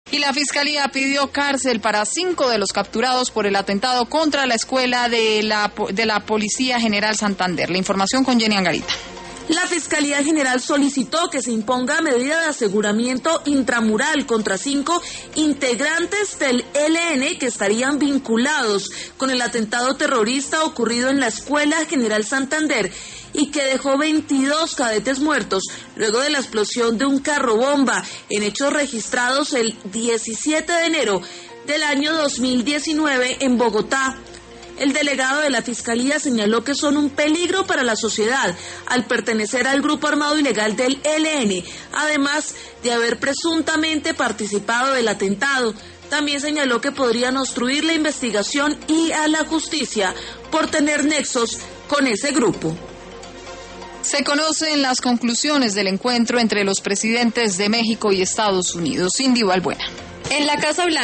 Y la Fiscalía pidió cárcel para 5 de los capturados por el atentado contra la escuela de la Policía General Santander. La información con Jenny Angarita. La Fiscalía General solicitó que se imponga medida de aseguramiento intramural contra 5 integrantes del ELN que estarían vinculados con el atentado terrorista ocurrido en la Escuela General Santander y que dejó 22 cadetes muertos luego de la explosión de un carro bomba en hechos registrados el 17 de enero del año 2019 en Bogotá. El delegado de la Fiscalía señaló que son un peligro para la sociedad al pertenecer al grupo armado ilegal del ELN, además de haber presuntamente participado del atentado. También señaló que podrían obstruir la investigación y a la justicia por tener nexos con ese grupo. Se conocen las conclusiones del encuentro entre los presidentes de México y Estados Unidos. Cindy Balbuena. En la Casa Blanca.